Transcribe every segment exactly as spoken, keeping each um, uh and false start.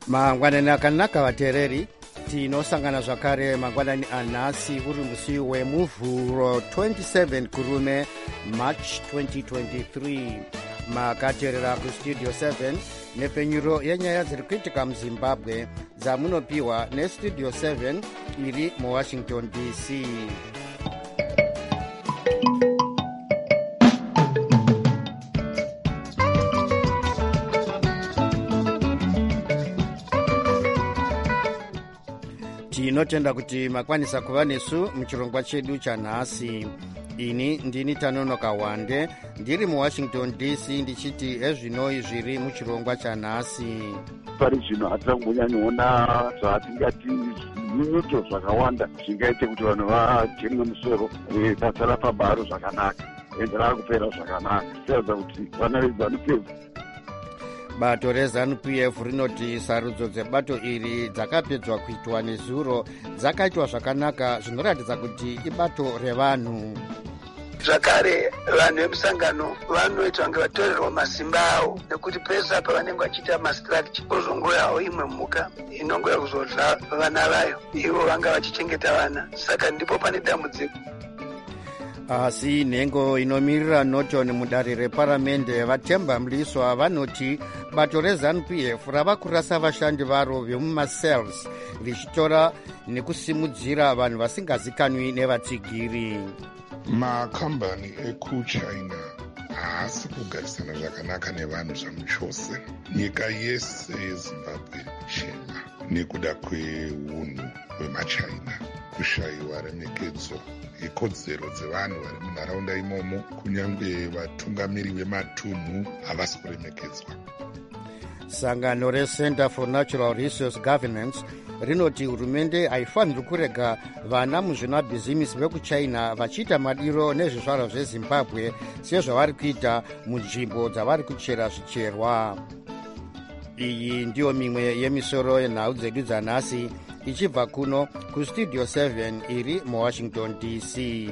mangwanani akanaka vateereri, tinosangana zvakare mangwanani anhasi uri musi wemuvhuro twenty-seven kurume march twenty twenty-three. makateerera kustudio seven nepfenyuro yenyaya dziri kuitika muzimbabwe dzamunopiwa nestudio seven iri muwashington D C. tinotenda kuti makwanisa kuva nesu muchirongwa chedu chanhasi. ini ndini Tanonoka Wande ndiri muwashington D C ndichiti ezvinoi zviri muchirongwa chanhasi. pari zvino hatina kumbonyanyoona zvatingati nyunyuto zvakawanda zvingaite kuti vanhu vajemwe musoro pasara pabharo zvakanaka ende rava kupera zvakanaka kuratidza kuti vana veZANU P F. bato reZANU P F rinoti sarudzo dzebato iri dzakapedzwa kuitwa nezuro dzakaitwa zvakanaka, zvinoratidza kuti ibato revanhu. zvakare vanhu vemusangano vanoita vange vatorerwa masimba avo, nekuti pesa pavanenge vachiita mastructure ozongoyawo imwe mhuka inongoya kuzodla vana vayo, ivo vanga vachichengeta vana, saka ndipo pane dambudziko. asi nhengo inomirira Norton mudare reparamende vatemba Mliswa vanoti bato reZANU P F rava kurasa vashandi varo vemumacells richitora nekusimudzira vanhu vasingazikanwi nevatsigiri. makambani ekuchina haasi kugarisana zvakanaka nevanhu zvamuchose. nyika yese yezimbabwe chena nekuda kweunhu hwemachina, kushayiwa remekedzo ikodzero dzevanhu vari munharaunda imomo, kunyange vatungamiri vematunhu havasi kuremekedzwa. sangano reCenter for Natural Resource Governance rinoti hurumende haifaniri kurega vana muzvinabhizimisi vekuchina vachiita madiro nezvizvarwa zvezimbabwe sezvavari kuita munzvimbo dzavari kuchera zvicherwa. iyi ndiyo mimwe yemisoro yenhau dzedu dzanhasi ichibva kuno kustudio seven iri muwashington D C.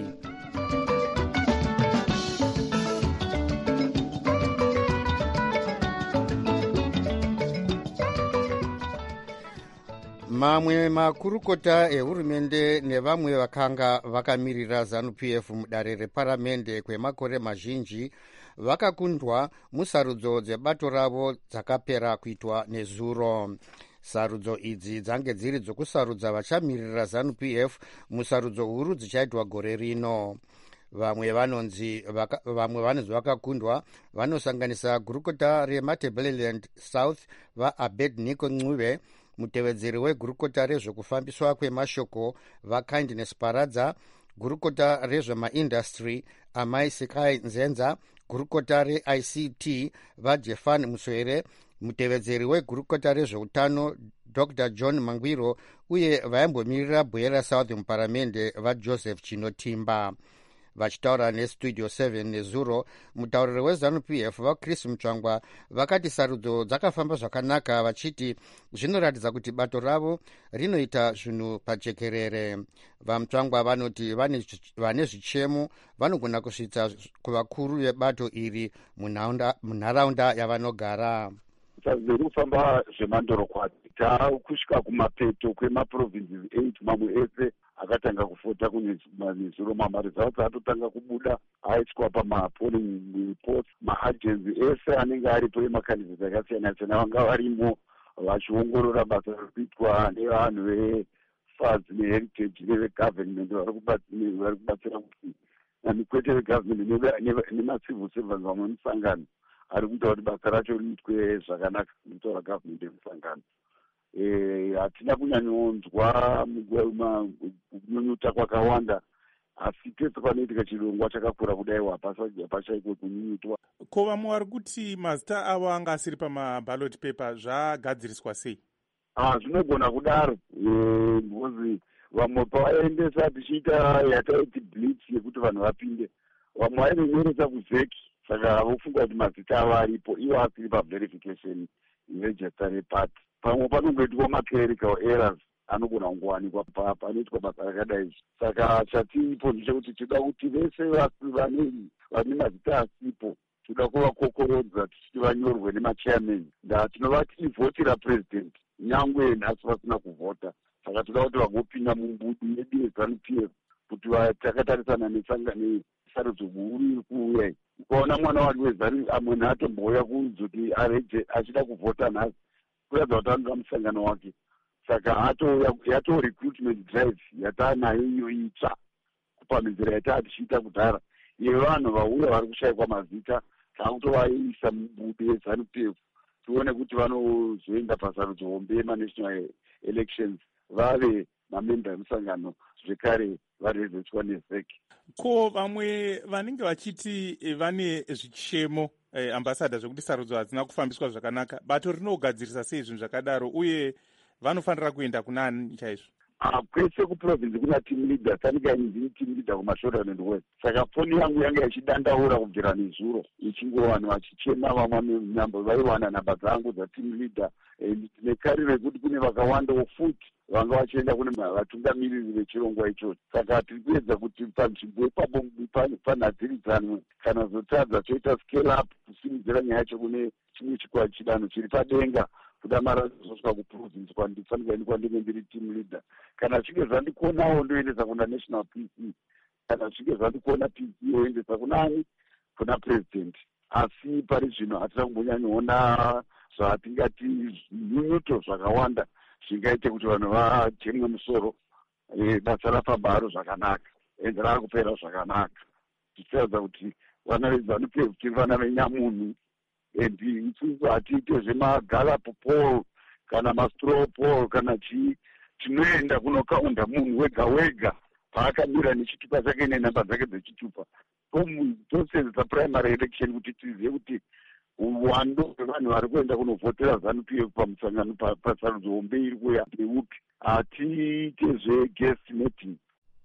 mamwe makurukota ehurumende nevamwe vakanga vakamirira ZANU P F mudare reparamende kwemakore mazhinji vakakundwa musarudzo dzebato ravo dzakapera kuitwa nezuro. sarudzo idzi dzange dziri dzokusarudza vachamirira ZANU P F musarudzo huru dzichaitwa gore rino. vamwe vanonzi vaka, vamwe vanonzi vakakundwa vanosanganisa gurukota reMatabeleland South vaAbednego Ncube, mutevedzeri wegurukota rezvekufambiswa kwemashoko vaKindness Paradza, gurukota rezvemaindastry Amai Sikai Nzenza, gurukota reI C T vaJefan Muswere, mutevedzeri wegurukota rezveutano Doctor John Mangwiro uye vaimbomirira Bwera South muparamende vaJoseph Chinotimba. vachitaura nestudio seven nezuro, mutauriri weZANU P F vaChris Mutsvangwa vakati sarudzo dzakafamba zvakanaka, vachiti zvinoratidza kuti bato ravo rinoita zvinhu pajekerere. vaMutsvangwa vanoti vane zvichemo vanogona kusvitsa kuvakuru vebato iri munharaunda yavanogara. zviri kufamba zvemandorokwati takusvika kumapeto kwemaprovinces eight, mamwe ese akatanga kufota kunezuro, mamari dzavo dzatotanga kubuda aitwa pamapolling reports. maagenzi ese anenge aripo emakandidati akasiyana siyana vanga varimo vachiongorora basa riri kuitwa nevanhu veFADZ neHeritage nevegovernment vari kubatsira kuti namikwete vegovernment nemacivil servants vamwe musangano ari kuita kuti basa racho riitwe zvakanaka kutaura government yemusangano. hatina kunyanyonzwa kunyunyuta kwakawanda, asi pese panoitika chirongwa chakakura kudaiwa hapashaikwe kunyunyutwa. ko vamwe vari kuti mazita avo anga asiri pamaballot paper zvagadziriswa sei? ah zvinogona kudaro because vamwe pavaendesa tichiita yataiti blitz yekuti vanhu vapinde, vamwe vainonyoresa kuzeki, saka vofunga kuti mazita avo aripo ivo asiri paverification register reparty. pamwe panongoitwa maclerical errors anogona kungowanikwa panoitwa basa rakadai. saka chatiipo ndechekuti tinoda kuti vese vane mazita asipo tinoda kuvakokorodza tichiti vanyorwe nemachairman, nda tinovati ivhotira president nyangwe nhasi vasina kuvhota. Saka toda kuti vangopinda mumbudu yedu yeZANU P F kuti takatarisana nesarudzo huru iri kuuya iyi. Ukaona mwana wari wezANU amwe atomboya kuzoti areje achida kuvhota nhasi kuratidza kuti anoda musangano wake. Saka yato recruitment drive yataanayo iyo itsva kupamhidzira yataa tichiita kudhara yevanhu vauya vari kushayikwa mazita taakutovaisa mubudu yeZANU P F tione kuti vanozoenda pasarudzo hombe yemanational elections vave mamemba emusangano zvekare varezeswa nezek. Ko vamwe vanenge vachiti vane zvichemo eh, ambasada zvekuti sarudzo hadzina kufambiswa zvakanaka, bato rinogadzirisa sei zvinhu zvakadaro uye vanofanira kuenda kunani chaizvo? Uh, kwese kuprovinsi kuna team leader tanika ndini team leader kumashoda nendwese. Saka foni yangu yanga ichidandaura kubvira nezuro ichingo vanhu vachichema vamwe nyambo vaiwana namba dzangu dzateam leader nekari rekuti kune vakawanda futi vanga vachienda kune vatungamiriri vechirongwa ichocho. Saka tiri kuedza kuti panzvimbo ipapo panhadziridzanwe kana zotadza toita scale up kusimudzira nyaya yacho kune chimwe chikwata chidanho chiri padenga kuda mara zosvika kuprovinsi kwandifanika ini kwandinge ndiri team leader. Kana zvichinge zvandikonawo ndoendesa kuna national P C, kana zvichinge zvandikona P C oendesa kunani kuna president. Asi pari zvino hatina kumbonyanyoona zvatingati nyunyuto zvakawanda zvingaite kuti vanhu vajemwe musoro basa rafambaro zvakanaka ende raakupera zvakanaka. Tichiratidza kuti vana veZANU P F tiri vana venyamunhu and isusu hatiite zvemagalapo poll kana mastraw poll kana chii. Tinoenda kunokaunda munhu wega wega paakamira nechitupa chake nenhamba dzake dzechitupa. Tosenzesa primary election kuti tizive kuti uwando hwevanhu vari kuenda kunovhotera ZANU P F pamusangano pasarudzo hombe iri kuya ndeupi. Hatiite zveguest meeting.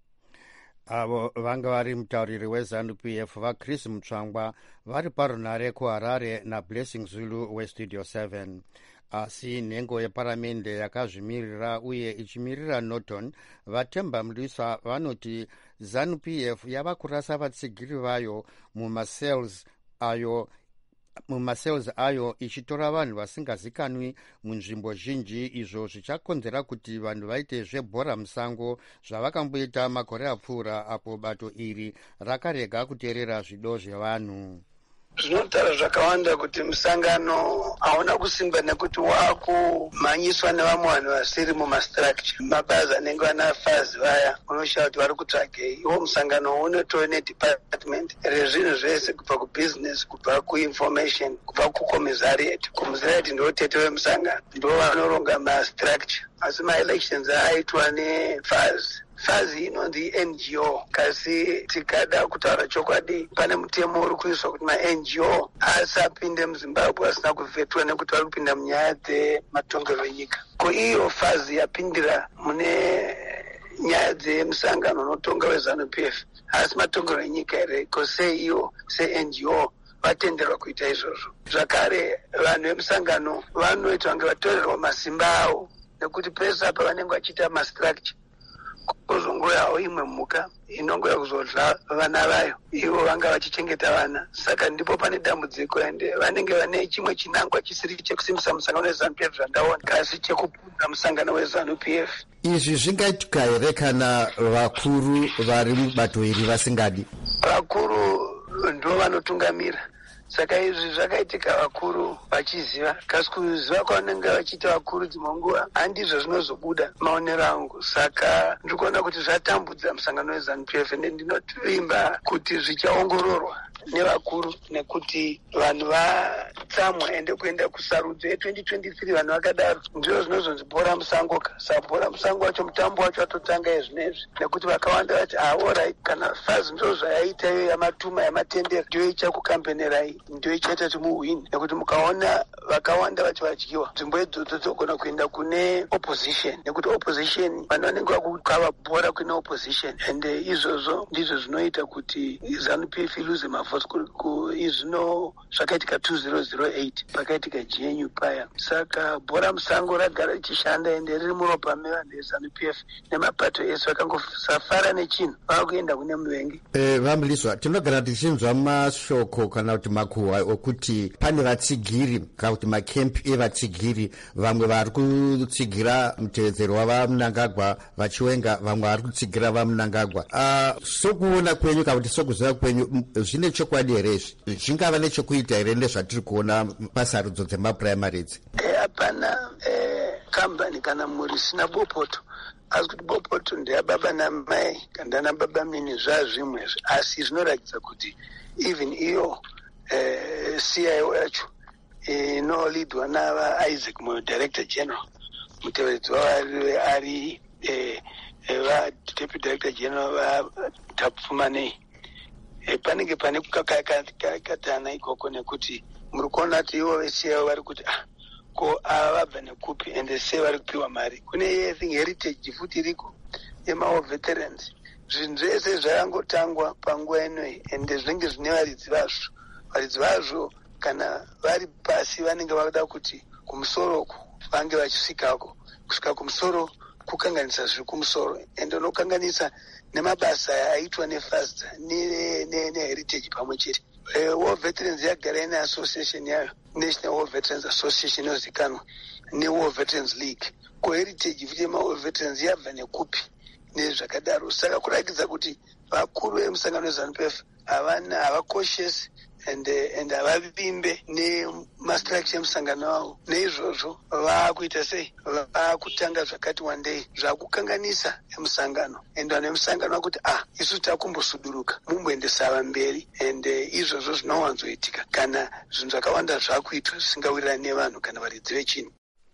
Avo vanga vari mutauriri weZANU P F vaChris Mutsvangwa vari parunare kuHarare naBlessing Zulu weStudio seven. Asi nhengo yeparamende yakazvimirira uye ichimirira Norton vaTemba Mlisa vanoti ZANU P F yava kurasa vatsigiri vayo mumasales ayo mumasales ayo ichitora vanhu vasingazikanwi munzvimbo zhinji, izvo zvichakonzera kuti vanhu vaite zvebhora musango zvavakamboita makore apfuura apo bato iri rakarega kuteerera zvido zvevanhu. Zvinotara zvakawanda kuti musangano hauna kusimba nekuti waakumhanyiswa nevamwe vanhu vasiri mumastructure. Mabazi anenge anafazi vaya unoshaura kuti vari kutsvagei. Iwo musangano unotove nedepartment rezvinhu zvese kubva kubusiness, kubva kuinformation, kubva kucommissariat. Commissariat ndo tete wemusangano, ndo vanoronga mastructure. Asi maelections aitwa nefazi. Fazi inonzi N G O, kasi tikada kutaura chokwadi pane mutemo uri kuiswa kuti ma-N G O asapinde muZimbabwe asina kuvhetwa nekuti vari kupinda munyaya dzematongero enyika. Ko iyo fazi yapindira mune nyaya dzemusangano unotonga weZANU P F, asi matongero enyika here. Ko sei iyo se-N G O vatenderwa kuita izvozvo? Zvakare vanhu vemusangano vanoitwa kunge vatorerwa masimba avo nekuti pese apa vanenge vachiita mastructure kuzongo yawo imwe mhuka inongo yakuzodla vana vayo, ivo vanga vachichengeta vana. Saka ndipo pane dambudziko ende vanenge vane chimwe chinangwa chisiri chekusimbisa musangano weZANU P F zvandaona, kasi chekupunda musangano weZANU P F. Izvi zvingaitika here kana vakuru vari mubato iri vasingadi? Vakuru ndo vanotungamira. Saka izvi zvakaitika vakuru vachiziva, kasi kuziva kwavanenge vachiita vakuru dzimwe nguva handizvo zvinozobuda maonero angu. Saka ndikuona kuti zvatambudza musangano weZANU P F ende ndinotvimba kuti zvichaongororwa nevakuru nekuti vanhu vatsamwa ende kuenda kusarudzo ye-twenty twenty-three vanhu vakadaro ndizvo zvinozonzi bhora musango. Saka bhora musango wacho mutambo wacho atotanga izvinezvi nekuti vakawanda vati aorai kana fazi ndo zvayaita iyo yamatuma yamatendera ndiyo ichakukampenerai, ndiyo ichaita timuhwini, nekuti mukaona vakawanda vachi vadyiwa nzvimbo idzodzo dzogona kuenda kune opposition, nekuti opposition vanhu vanenge vakukava bhora kune opposition ende izvozvo ndizvo zvinoita kuti ZANU P F iluze mavhoti because izvino zvakaitika two thousand eight pakaitika G N U paya. Saka bhora musango ragara richishanda ende riri muropa mevanhu veZANU P F nemapato ese vakangosafara nechinhu vakuenda kune muvengi. Eh, Vamliswa, tinogara tichinzwa mashoko kana kuti makuhwa okuti pane vatsigiri kana kuti makempi evatsigiri, vamwe vari kutsigira mutevedzero wavaMnangagwa vachiwenga, vamwe vari kutsigira vaMnangagwa. Uh, sokuona kwenyu kana kuti sokuziva kwenyu zvine chokwadi here izvi? Zvingava nechekuita here nezvatiri kuona pasarudzo dzemapuraimarizi? Hapana eh, kambani kana mhuri isina bopoto. Asi kuti bopoto ndeyababa namai kana nababa mini zvazvimwezve, asi zvinoratidza kuti even iyo eh, C I O yacho inolidwa nava Isaac Moyo, Director General, mutevedzi wavo ari eh, va Deputy Director General va Tapfumanei. E, panenge pane kukakatana ikoko nekuti muri kuona kuti ivo vese vari kuti ah, ko avabva nekupi ende sei vari kupiwa mari. Kune heritage futi iriko yemao veterans. Zvinhu zvese zvayangotangwa panguva inoi ende zvinenge zvine varidzi vazvo. Varidzi vazvo kana vari pasi vanenge vada kuti kumusoroko vange vachisvikako, kusvika kumusoro kukanganisa zviri kumusoro, ende unokanganisa nemabasa aitwa nefasta neheritage pamwe chete. War Veterans yagara ine association yayo, National War Veterans Association inozikanwa neWar Veterans League. Ko heritage futi yemaWar Veterans yabva nekupi nezvakadaro. Saka kurakidza kuti vakuru vemusangano weZANU P F havana havacautious and and havavimbe nemastructure emusangano wavo. Neizvozvo vakuita sei? Vakutanga zvakati wandei zvakukanganisa emusangano, ende vanhu vemusangano vakuti ah, isu takumbosuduruka mumboendesa ava mberi, ende izvozvo zvinowanzoitika kana zvinhu zvakawanda zvakuitwa zvisingawirirani nevanhu kana varidzi vechinhu.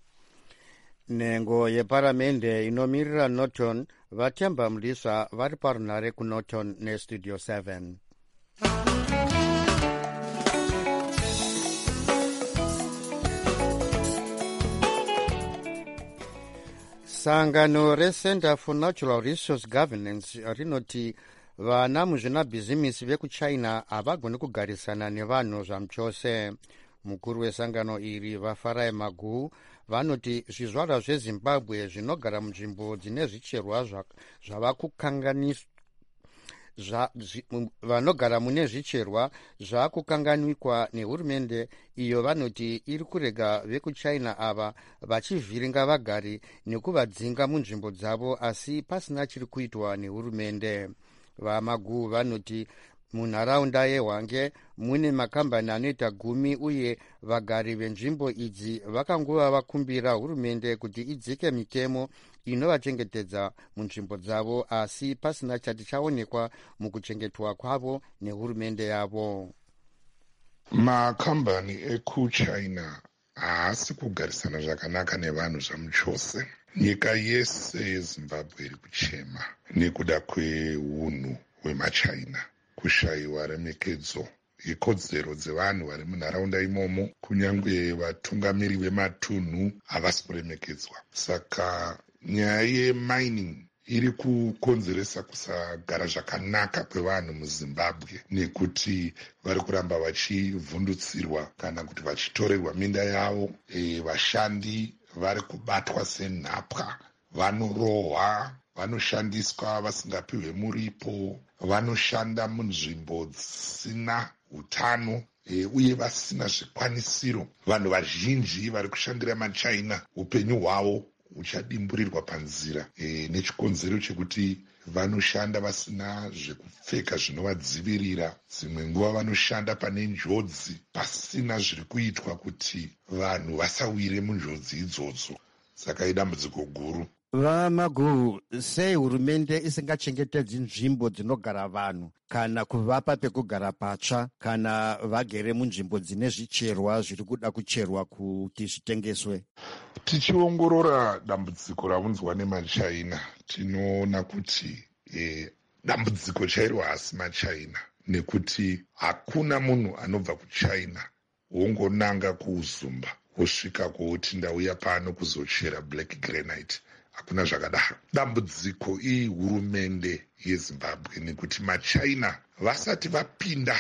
Nhengo yeparamende inomirira Norton vaTemba Mliswa vari parunhare kuNorton nestudio seven. Sangano reCenter for Natural Resource Governance rinoti vana muzvinabhizimisi vekuchina havagoni kugarisana nevanhu zvamuchose. Mukuru wesangano iri vaFarai Magu vanoti zvizvarwa zveZimbabwe zvinogara munzvimbo dzine zvicherwa zvavakukanganiswa Zva, zi, vanogara mune zvicherwa zvakukanganikwa nehurumende iyo vanoti iri kurega vekuchina ava vachivhiringa vagari nekuvadzinga munzvimbo dzavo, asi pasina chiri kuitwa nehurumende. VaMagu vanoti munharaunda yeHwange mune makambani anoita gumi uye vagari venzvimbo idzi vakangova vakumbira hurumende kuti idzike mitemo inovachengetedza munzvimbo dzavo, asi pasina chati chaonekwa mukuchengetwa kwavo nehurumende yavo. Makambani ekuchina haasi kugarisana zvakanaka nevanhu zvamuchose. Nyika yese yeZimbabwe iri kuchema nekuda kweunhu hwemachina, kushayiwa remekedzo ikodzero dzevanhu vari munharaunda imomo, kunyange vatungamiri vematunhu havasi kuremekedzwa. Saka nyaya yemining iri kukonzeresa kusagara zvakanaka kwevanhu muZimbabwe, nekuti vari kuramba vachivhundutsirwa kana kuti vachitorerwa minda yavo. E, vashandi vari kubatwa senhapwa, vanorohwa, vanoshandiswa vasingapiwe muripo, vanoshanda munzvimbo dzisina utano e, uye vasina zvikwanisiro. Vanhu vazhinji vari kushandira machina upenyu hwavo uchadimburirwa panzira e, nechikonzero chekuti vanoshanda vasina zvekupfeka zvinovadzivirira. Dzimwe nguva vanoshanda pane njodzi pasina zviri kuitwa kuti vanhu vasawire munjodzi idzodzo. Saka idambudziko guru. VaMagu, sei hurumende isingachengetedzi nzvimbo dzinogara vanhu kana kuvapa pekugara patsva kana vagere munzvimbo dzine zvicherwa zviri kuda kucherwa kuti zvitengeswe? Tichiongorora dambudziko raunzwa nemachina, tinoona kuti e, dambudziko chairo haasi machina, nekuti hakuna munhu anobva kuchina wongonanga kuuzumba wosvika kwoti ndauya pano kuzochera black granite. Hakuna zvakadaro. Dambudziko iyi hurumende yeZimbabwe, nekuti machina vasati vapinda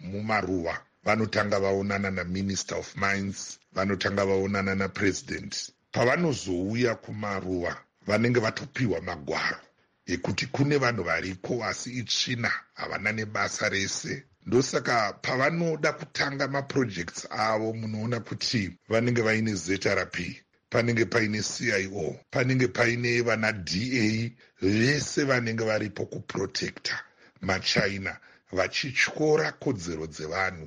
mumaruwa vanotanga vaonana naminister of mines, vanotanga vaonana napresident. Pavanozouya kumaruwa vanenge vatopiwa magwaro ekuti kune vanhu variko asi itsvina, havana nebasa rese. Ndosaka pavanoda kutanga maprojects avo munoona kuti vanenge vaine Z R P, panenge paine C I O, panenge paine vana D A, vese vanenge varipo kuprotecta maChina, vachityora kodzero dzevanhu,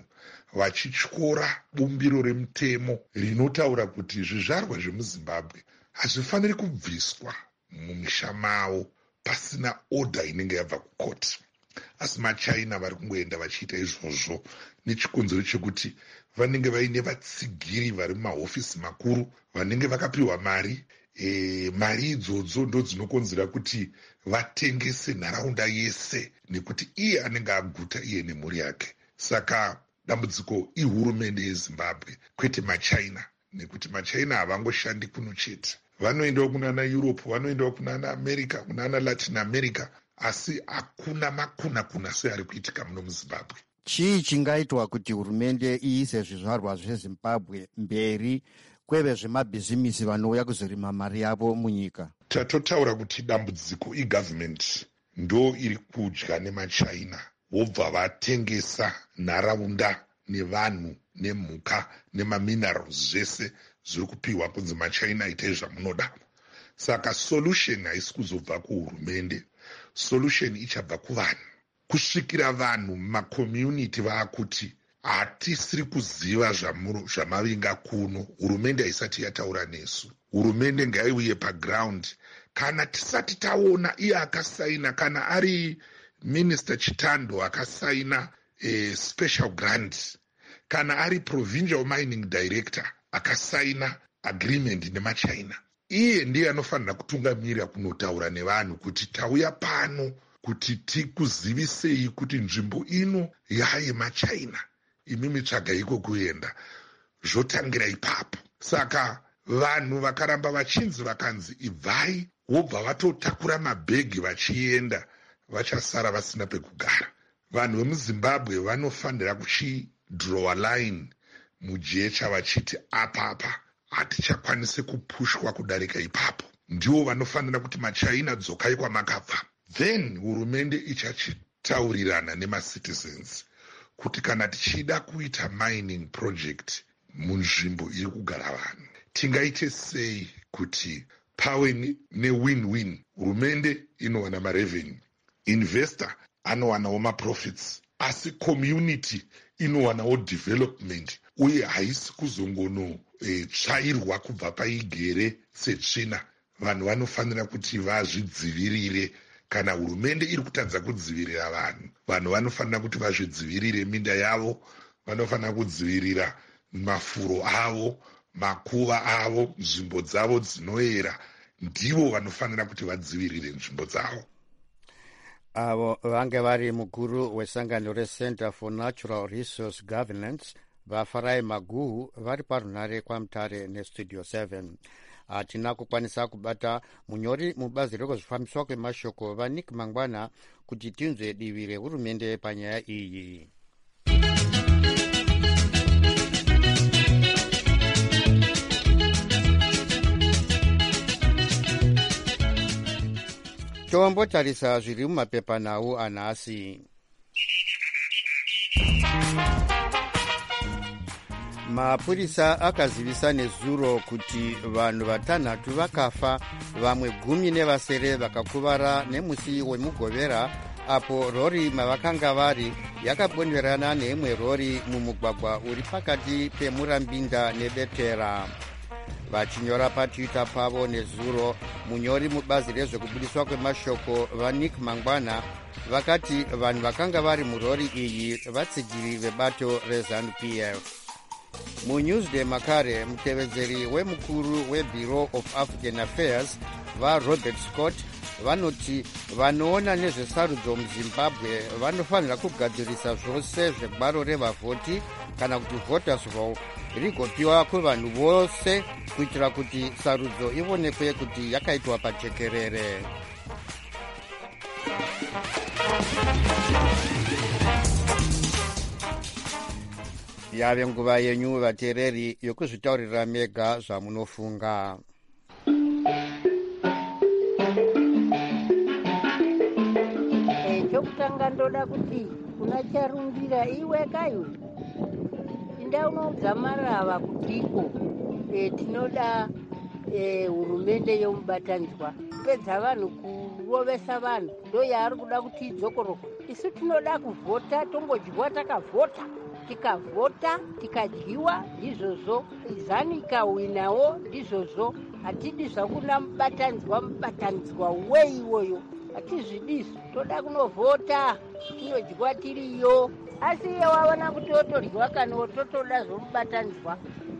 vachityora bumbiro remutemo rinotaura kuti zvizvarwa zvemuzimbabwe hazvifaniri kubviswa mumisha mavo pasina oda inenge yabva kukoti. Asi maChina vari kungoenda vachiita izvozvo nechikonzero chekuti vanenge vaine vatsigiri vari mumahofisi makuru vanenge vakapiwa mari. E, mari idzodzo ndo dzinokonzera kuti vatengese nharaunda yese, nekuti iye anenge aguta iye nemhuri yake. Saka dambudziko ihurumende yeZimbabwe kwete maChina, nekuti maChina havangoshandi kuno chete. Vanoendawo kunana Europe, vanoendawo kunana America, kunana Latin America, asi hakuna makuna kuna seari kuitika muno muZimbabwe. Chii chingaitwa kuti hurumende iise zvizvarwa zveZimbabwe mberi kweve zvemabhizimisi vanouya kuzorima mari yavo munyika? Tatotaura kuti dambudziko igovernment ndo iri kudya nemaChina, vobva vatengesa nharaunda nevanhu nemhuka nemaminerals zvese zviri kupiwa kunzi maChina itai zvamunoda. Saka solution haisi kuzobva kuhurumende, solution ichabva kuvanhu. Kusvikira vanhu mumakommunity vaakuti hatisiri kuziva zvamavinga kuno, hurumende haisati yataura nesu. Hurumende ngaiuye paground. Kana tisati taona iye akasaina, kana ari Minister Chitando akasaina a special grant, kana ari Provincial Mining Director akasaina agreement nemaChina, iye ndiye anofanira kutungamirira kunotaura nevanhu kuti tauya pano kuti tikuzivisei kuti nzvimbo ino yaye maChina, imimi tsvagaiko kuenda, zvotangira ipapo. Saka vanhu vakaramba vachinzi vakanzi ibvai, wobva vatotakura mabhegi vachienda, vachasara vasina pekugara. Vanhu vemuZimbabwe vanofanira kuchidrow a line mujecha vachiti apapa hatichakwanise kupushwa kudarika ipapo. Ndiwo vanofanira kuti maChina dzokai kwamakabva. Then hurumende ichachitaurirana nemacitizens kuti kana tichida kuita mining project munzvimbo iri kugara vanhu, tingaite sei kuti pave ne-win-win. Hurumende inowana marevenue, investor anowanawo maprofits, asi community inowanawo development, uye haisi kuzongono e, tsvairwa kubva paigere setsvina. Vanhu vanofanira kuti vazvidzivirire. Kana hurumende iri kutadza kudzivirira vanhu, vanhu vanofanira kuti vazvidzivirire minda yavo, vanofanira kudzivirira mafuro avo, makuva avo, nzvimbo dzavo dzinoyera, ndivo vanofanira kuti vadzivirire nzvimbo dzavo. Avo vange vari mukuru wesangano reCenter for Natural Resource Governance vaFarai Maguhu vari parunhare kwaMutare neStudio seven. Hatina kukwanisa kubata munyori mubazi rekuzvifambiswa kwemashoko vaNick Mangwana kuti tinzwe divi rehurumende panyaya iyi. Tombotarisa zviri mumapepanhau anhasi. Mapurisa akazivisa nezuro kuti vanhu vatanhatu vakafa, vamwe gumi nevasere vakakuvara nemusi wemugovera apo rori mavakanga vari yakabonderana neimwe rori mumugwagwa uri pakati pemurambinda nebetera. Vachinyora patwitter pavo nezuro, munyori mubazi rezvekubudiswa kwemashoko vaNick Mangwana vakati vanhu vakanga vari murori iyi vatsigiri vebato reZANU-P F. MuNewsday makare mutevedzeri wemukuru weBureau of African Affairs vaRobert Scott vanoti vanoona nezvesarudzo muZimbabwe vanofanira kugadzirisa zvose zvegwaro revavhoti kana kuti voters roll rigopiwa kuvanhu vose kuitira kuti sarudzo ionekwe kuti yakaitwa pajekerere. yave nguva yenyu vateereri yokuzvitaurira mega zvamunofunga. Chokutanga ndoda kuti kuna charumbira iwe kaiwe inda unodzamarava kutiko e, tinoda e, hurumende yomubatanidzwa pedza vanhu kurovesa vanhu ndo yaari kuda kuti idzokoroko. Isu tinoda kuvhota, tombodyiwa takavhota, tikavhota tikadyiwa ndizvozvo, izani ikawinawo ndizvozvo. Hatidi zvakuna mubatanidzwa mubatanidzwa wei iwoyo, hatizvidisi. Toda kunovhota tinodyiwa tiriyo, asi iye waona kuti otoryiwa kana ototoda zvomubatanidzwa.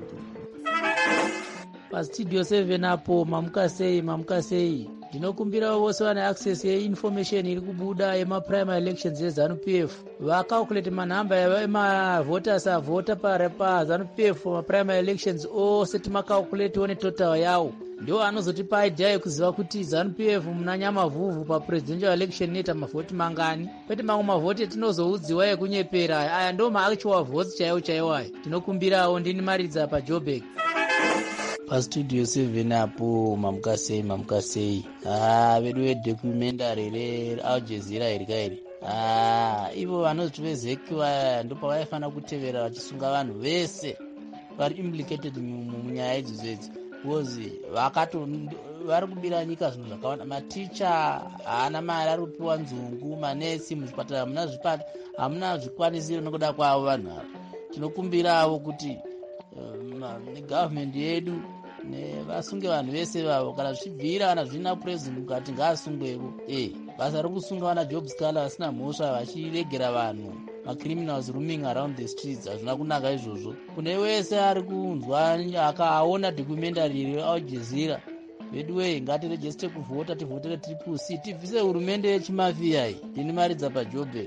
Pastudio seven apo mamuka sei mamuka sei ndinokumbira vose vane access yeinformation iri kubuda yemaprimary elections eZanu P F vacalculate manhamba emavoters avhota paZanu P F maprimary elections ose timacalculate one total yawo, ndio anozotipa idea yekuziva kuti Zanu P F muna Nyamavhuvhu papresidential election neta mavhoti mangani, kwete mamwe mavhoti etinozoudziwa ekunyepera aya ndo maactual votes chaiwo chaiwo aya. Tinokumbirawo. Ndini Maridza paJoburg. Pastudio seven apo mamuka sei mamuka sei ah vedu vedocumentary reAl Jazeera iri kairi ah ivo vanozoti vezeki vaya ndo pavaifana kutevera vachisunga vanhu vese vari implicated munyaya idzodzo idzi, because vakato vari kubira nyika zvinhu zvakawanda. Maticha haana mari ari kupiwa nzungu, manesi muzvipatara hamuna zvipata hamuna zvikwanisiro nokuda kwavo vanhu ava. Tinokumbirawo kuti negovernment yedu nevasunge vanhu vese vavo, kana zvichibvira kana zvina president mukati ngaasungwevo. Eh, basa rekusunga vana job scholar vasina mhosva vachiregera vanhu macriminals roaming around the streets hazvina kunaka izvozvo. Kune wese ari kunzwa akaona documentary reAl Jazeera, veduwe ngatiregistre kuvhota, tivhotere triple C, tivhise hurumende yechimafia iyi. Ndini Maridza paJoburg.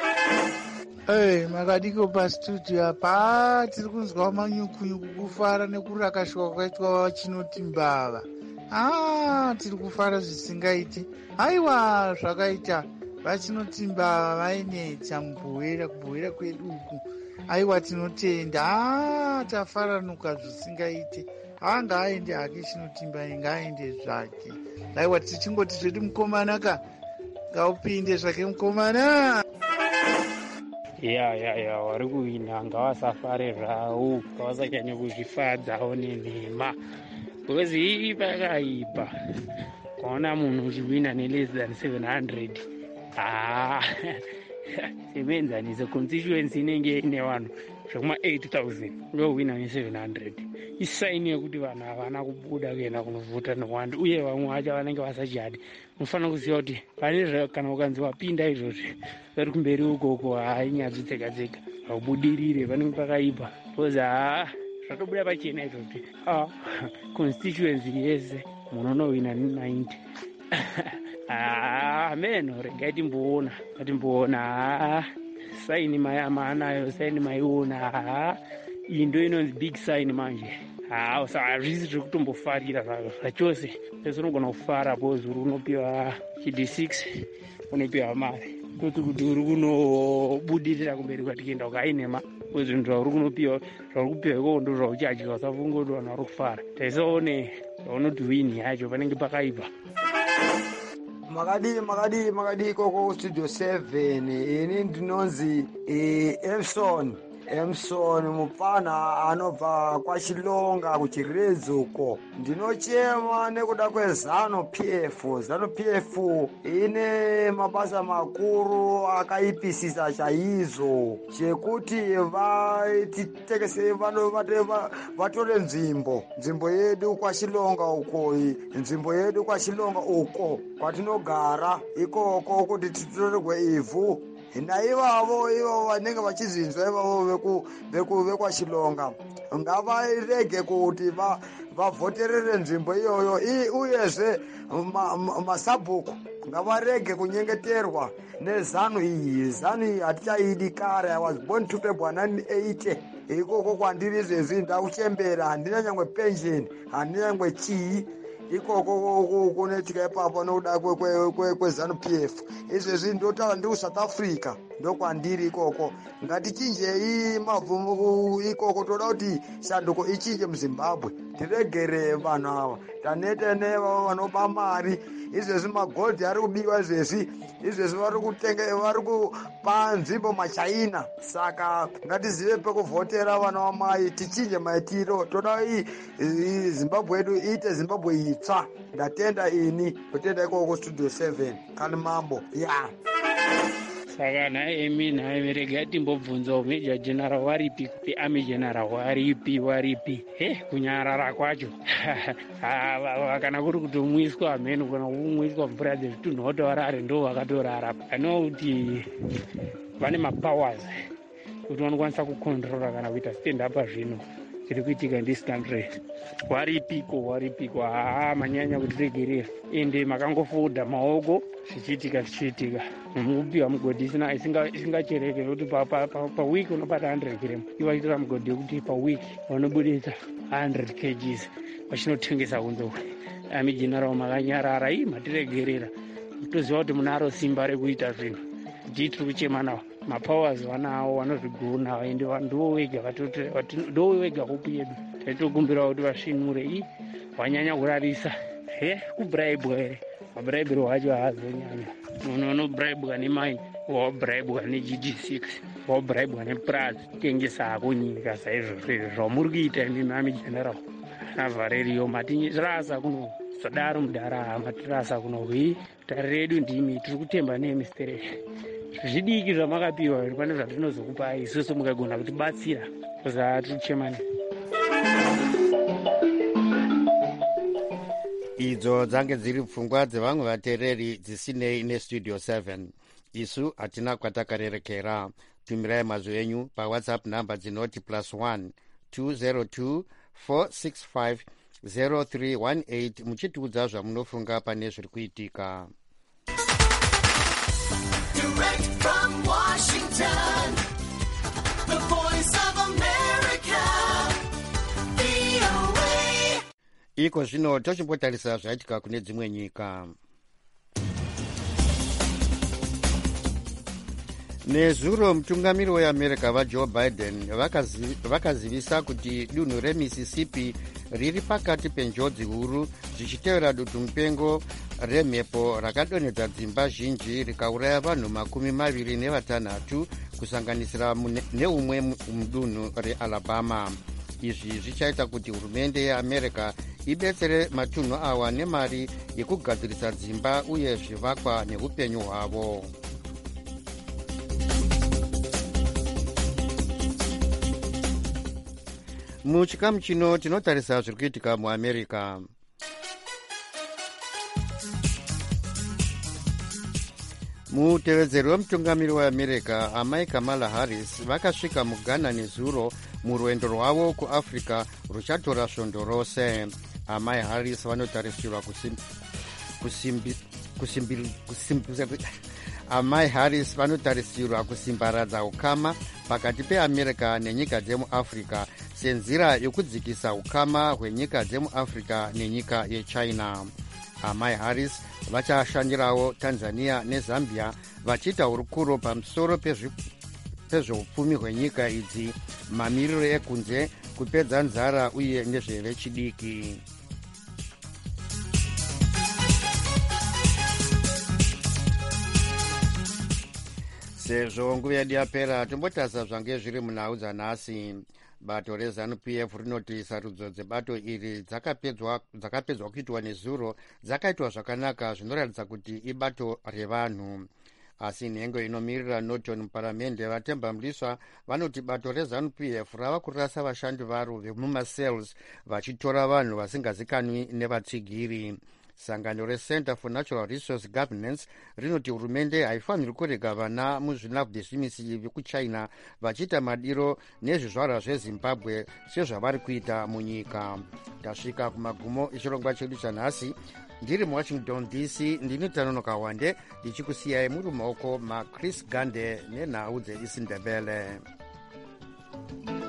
Hey, makadiko pastudio apa tiri kunzwa manyukunyuku kufara nekurakashwa kwaitwa vachinoti mbava. Ah, tiri kufara zvisingaiti. Aiwa zvakaita vachinoti mbava vainetsa mubhowera kubhowera kwedu uku. Aiwa tinotenda. Ah, tafaranuka zvisingaiti. Anga aende hake chinotimba ngaende zvake. Aiwa tichingoti zvedu mukomana ka ngaupinde zvake mukomana. ya ya ya wari kuwina ngavasafare zvavo, ngavasanyanya kuzvifadzawo nenhema, because iyi pakaipa kwaona munhu uchiwina neless than seven hundred. Ah, semeenzanise constituency inenge ine vanhu zvekuma eight thousand ndowina ne-seven hundred. Isaini yekuti vanhu havana kubuda kuenda kunovhota newandi, uye vamwe vacho vanenge vasachihadi. Unofanira kuziva kuti pane kana ukanzi wapinda izvozvi vari kumberi ukoko hainyatso tseka tseka haubudirire, panenge pakaipa, because haa zvatobuda pachena izvozvi. Ah, constituency yese munonowina ninety. Ah, meno regai timboona ngatimboona. Ah, saini maanayo saini maiona. Ah, iyi ndo inonzi big sign manje. Ah, saka hazvisi zvekutombofarira zvachose. Pese unogona kufara because uri unopiwa G D six, unopiwa mari, toti kuti uri kunobudirira kumberi kwatikienda ukainema, because zvinhu zvauri kunopiwa zvauri kupiwa iko ndo zvauchadya, usafunga kuti vanhu vari kufara. Taisaone zvaunoti wini yacho panenge pakaipa. Makadii makadii makadii koko studio seven. Ini ndinonzi Emson Emson mupfana anobva kwaChilonga kuchirezuko. Ndinochema nekuda kweZanu P F. Zanu P F ine mabasa makuru akaipisisa chaizvo, chekuti vatitekese vatore nzvimbo nzvimbo yedu kwaChilonga uko, nzvimbo yedu kwaChilonga uko kwatinogara ikoko, kuti titorerwe ivhu naivavo ivo vanenge vachizinzwa ivavo vekwaChilonga. Ngavarege kuti vavhoterere nzvimbo iyoyo, uyezve masabhuku ngavarege kunyengeterwa nezanu iyi. Zanu iyi hatichaidi kare. I was born to February nineteen eighty. Ikoko kwandiri zvezvi ndakuchembera, handina nyangwe pension, handina nyangwe chii. Ikoko kunetika ipapo nokuda kweZanu P F. izvezvi ndotaura ndi kusouth africa ndokwandiri ikoko. Ngatichinjei mabvumu ikoko, toda kuti shanduko ichinje muzimbabwe, tiregere vanhu ava tanetene vanoba mari. Izvezvi magoldhi ari kubiwa izvezvi, izvezvi vari kutenga, vari kupa nzvimbo machaina. Saka ngatizive pekuvhotera vana vamai, tichinje maitiro. Toda zimbabwe yedu iite zimbabwe itsva. Ndatenda ini kutenda ikoko studio seven kani mambo ya yeah. Saka naye emi naye rega timbobvunzawo Major General waripi kuti Army General waripi waripi he kunyarara kwacho kana kuri kuti umwiswa ameno kana umwiswa mvura dzezvitunhu otovarare ndo vakatorara. Ano kuti vane mapowers kuti vanokwanisa kukontrora kana kuita stand up zvino zviri kuitika in this country. Waripiko waripiko haa manyanya kutiregerera ende makangofudha maoko zvichiitika zvichiitika mukupiwa mugodhi isina isingachereke kuti pawiki unobata one hundred grams ivaitira mugodhi yekuti pawiki vanobudisa one hundred kilograms vachinotengesa kunze. Army General makanyarara ii matiregerera toziva kuti munaro simba rekuita zvinhu kuti tiri kuchema nawo mapowers vanawo vanozvigona ende ndo wega hope yedu. Taitokumbira kuti vasvinure ii wanyanya kurarisa he kubraibwa here. Mabraibiro wacho haazonyanya. Munhu unobraibwa nemaini, wabraibwa neG D six, wabraibwa nePras, tengesa hako nyika saizvozvo zvamuri kuita imi Army General. Avhareriyo matirasa kuno sadaro mudara matirasa kuno hwi tarire yedu ndimi tiri kutemba neministerial. Zvidiki zvamakapiwa pane zvatinozokupai isusu mukagona kutibatsira kuza tiri kuchemani. Idzo dzange dziri pfungwa dzevamwe vateereri dzisinei nestudio seven. Isu hatina kwatakarerekera. Tumirai mazwi enyu pawhatsapp namba dzinoti plus one two zero two four six five zero three one eight muchitiudza zvamunofunga pane zviri kuitika. Direct from Washington, the voice of America, V O A. Iko zvino tochimbotarisa zvaitika kune dzimwe nyika. Nezuro mutungamiri weAmerica vaJoe Biden vakazivisa kuti dunhu reMississippi riri pakati penjodzi huru zvichitevera dutu mupengo remhepo rakadonhedza dzimba zhinji rikauraya vanhu makumi maviri nevatanhatu kusanganisira neumwe mudunhu reAlabama. Izvi zvichaita kuti hurumende yeAmerica ibetsere matunhu awa nemari yekugadzirisa dzimba uye zvivakwa neupenyu hwavo. Muchikamu chino tinotarisa zviri kuitika muAmerica. Mutevedzeri wemutungamiri weAmerica amai Kamala Harris vakasvika muGhana nezuro murwendo rwavo kuAfrica ruchatora svondo rose. Amai Harris vanotarisirwa kusimbi, kusimbi, kusimbi, Amai Harris vanotarisirwa kusimbaradza ukama pakati peAmerica nenyika dzemuAfrica senzira yokudzikisa ukama hwenyika dzemuAfrica nenyika yeChina. Amai Harris vachashandirawo Tanzania neZambia vachiita hurukuro pamusoro pezveupfumi hwenyika idzi, mamiriro ekunze, kupedza nzara uye nezvevechidiki. Sezvo nguva yedu yapera tombotasa zvange zviri munhau dzanhasi. Bato reZANU-P F rinoti sarudzo dzebato iri dzakapedzwa kuitwa nezuro dzakaitwa zvakanaka zvinoratidza kuti ibato revanhu. Asi nhengo inomirira Norton muparamende vatemba mliswa vanoti bato reZANU-P F rava kurasa vashandi varo vemumasales vachitora vanhu vasingazikanwi nevatsigiri. Sangano reCenter for Natural Resource Governance rinoti hurumende haifaniri kurega vana muzvinavhu zvimisi vekuchina vachiita madiro nezvizvarwa zveZimbabwe sezvavari kuita munyika. Tasvika kumagumo echirongwa chedu chanhasi. Ndiri muWashington D C ndini Tanonoka Wande ndichikusiyai muri maoko maChris Gande nenhau dzeIsindebele.